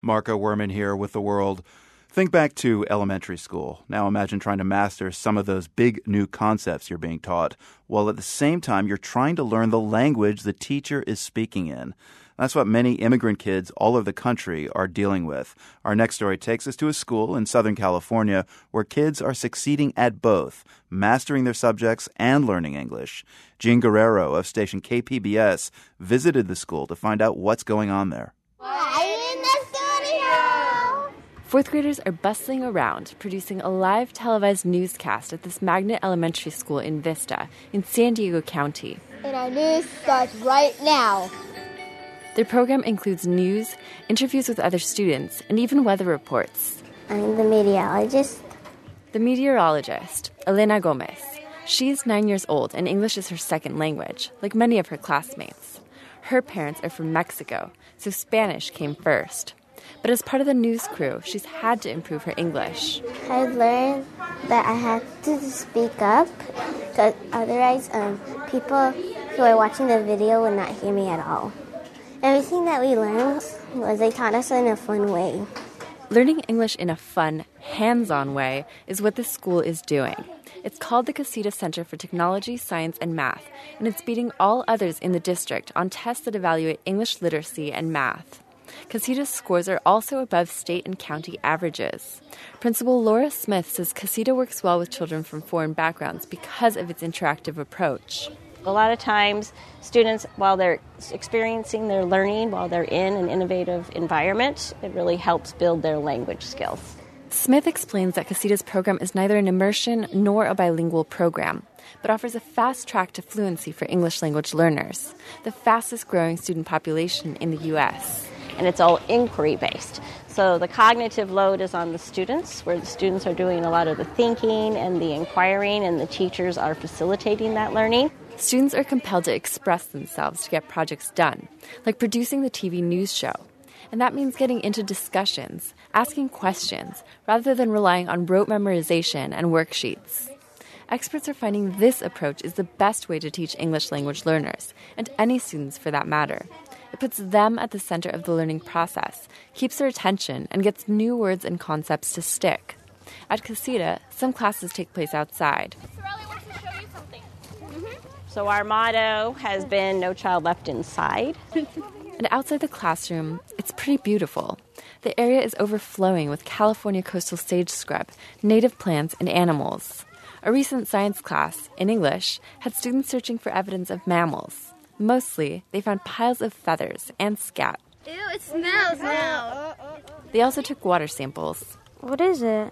Marco Werman here with The World. Think back to elementary school. Now imagine trying to master some of those big new concepts you're being taught, while at the same time you're trying to learn the language the teacher is speaking in. That's what many immigrant kids all over the country are dealing with. Our next story takes us to a school in Southern California where kids are succeeding at both, mastering their subjects and learning English. Jean Guerrero of station KPBS visited the school to find out what's going on there. Fourth graders are bustling around, producing a live televised newscast at this magnet elementary school in Vista, in San Diego County. And our news starts right now. Their program includes news, interviews with other students, and even weather reports. I'm the meteorologist. The meteorologist, Elena Gomez. She's 9 years old, and English is her second language, like many of her classmates. Her parents are from Mexico, so Spanish came first. But as part of the news crew, she's had to improve her English. I've learned that I have to speak up, because otherwise people who are watching the video would not hear me at all. Everything that we learned was they taught us in a fun way. Learning English in a fun, hands-on way is what this school is doing. It's called the Casita Center for Technology, Science, and Math, and it's beating all others in the district on tests that evaluate English literacy and math. Casita's scores are also above state and county averages. Principal Laura Smith says Casita works well with children from foreign backgrounds because of its interactive approach. A lot of times, students, while they're experiencing their learning, while they're in an innovative environment, it really helps build their language skills. Smith explains that Casita's program is neither an immersion nor a bilingual program, but offers a fast track to fluency for English language learners, the fastest growing student population in the U.S. And it's all inquiry-based. So the cognitive load is on the students, where the students are doing a lot of the thinking and the inquiring, and the teachers are facilitating that learning. Students are compelled to express themselves to get projects done, like producing the TV news show. And that means getting into discussions, asking questions, rather than relying on rote memorization and worksheets. Experts are finding this approach is the best way to teach English language learners, and any students for that matter. It puts them at the center of the learning process, keeps their attention, and gets new words and concepts to stick. At Casita, some classes take place outside. Sorelli wants to show you something. So our motto has been "No child left inside." And outside the classroom, it's pretty beautiful. The area is overflowing with California coastal sage scrub, native plants, and animals. A recent science class, in English, had students searching for evidence of mammals. Mostly, they found piles of feathers and scat. Ew, it smells now. They also took water samples. What is it?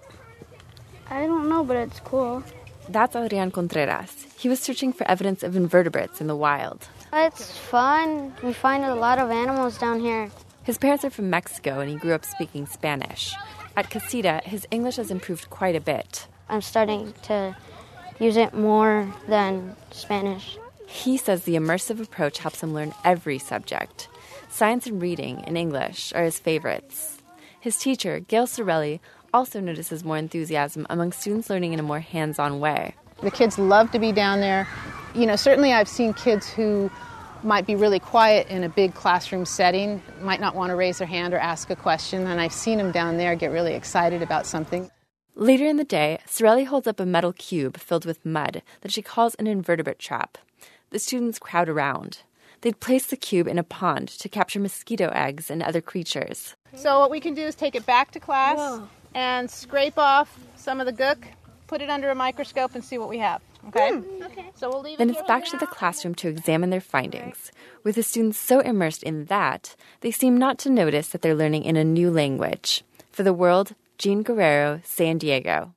I don't know, but it's cool. That's Adrian Contreras. He was searching for evidence of invertebrates in the wild. It's fun. We find a lot of animals down here. His parents are from Mexico, and he grew up speaking Spanish. At Casita, his English has improved quite a bit. I'm starting to use it more than Spanish. He says the immersive approach helps him learn every subject. Science and reading in English are his favorites. His teacher, Gail Sorelli, also notices more enthusiasm among students learning in a more hands-on way. The kids love to be down there. Certainly I've seen kids who might be really quiet in a big classroom setting, might not want to raise their hand or ask a question, and I've seen them down there get really excited about something. Later in the day, Sorelli holds up a metal cube filled with mud that she calls an invertebrate trap. The students crowd around. They'd place the cube in a pond to capture mosquito eggs and other creatures. So what we can do is take it back to class and scrape off some of the gook, put it under a microscope, and see what we have. Okay? Okay. So we'll leave Then it it's back to the classroom to examine their findings. With the students so immersed in that, they seem not to notice that they're learning in a new language. For The World, Jean Guerrero, San Diego.